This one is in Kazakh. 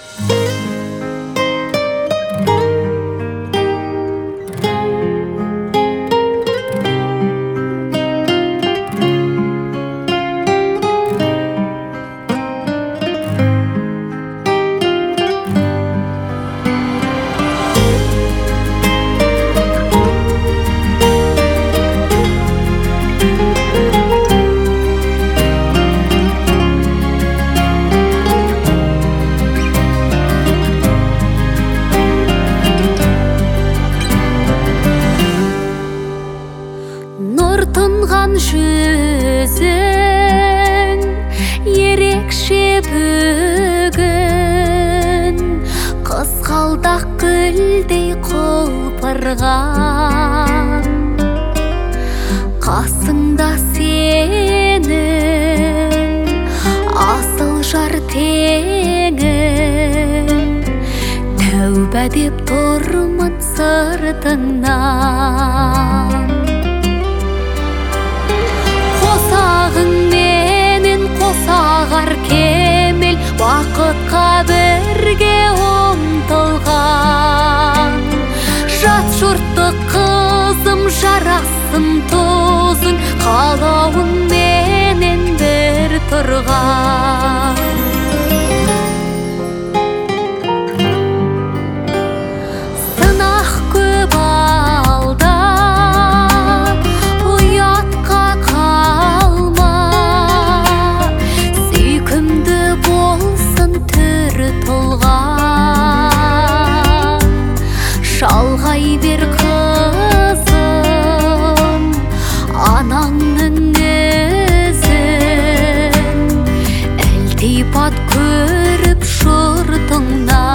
Нұр тұнған жүзің ерекше бүгін, қызғалдақ гүлдей құлпырған. Қасыңда сенің асыл жар теңің, тәуба деп тұрмын сыртыңнан. Қосағың менен қосағар кемел, бақытқа бірге ұмтылған. Жат жұртты қызым жарасым тозың, қалауың менен бір тұрған. Сынақ көп алда, ұятқа қалма, сүйкімді болсын түрі толған. Шалғай бер қызым анаңның ізін, ілтипат көріп жұртыңнан.